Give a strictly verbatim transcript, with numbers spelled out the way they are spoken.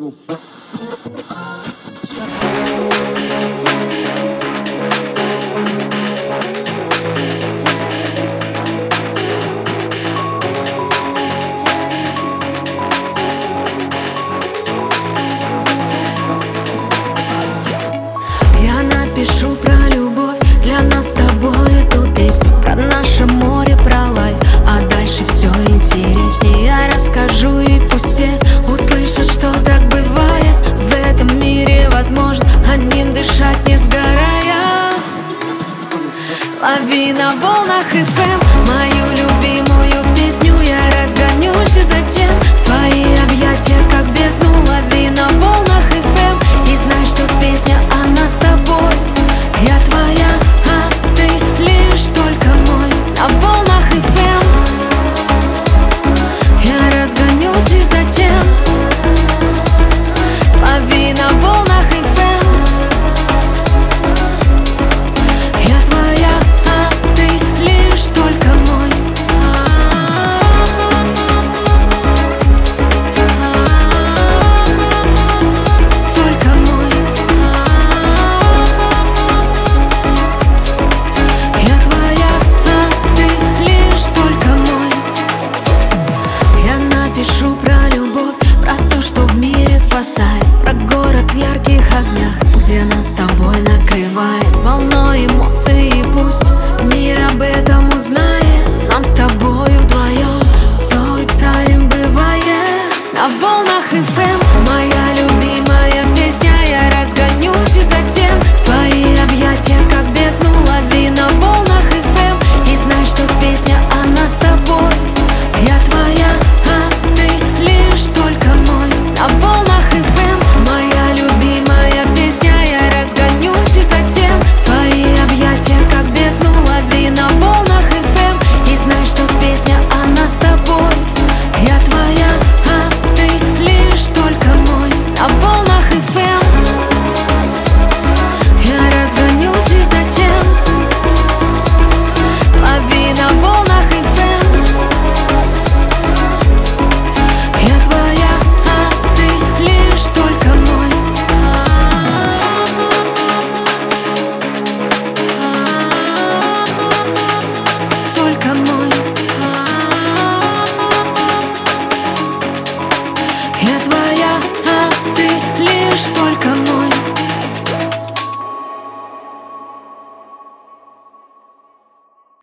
Пишу про любовь, для нас с тобой эту песню, про наше море, про лайф, а дальше все интереснее. Я расскажу, и пусть все услышат, что так бывает. В этом мире возможно одним дышать, не сгорая. Лови на волнах эф эм мою любимую песню. Я разгонюсь и затем в твои объятия, как бездну. Лови на волнах эф эм и знай, что песня она с тобой. Я твоя, а ты лишь только мой. На волнах эф эм я разгонюсь и затем лови на волнах эф эм. Я твоя, а ты лишь только мой. Только мой. Я твоя, а ты лишь только мой. Я напишу про любовь, про то, что в мире спасает.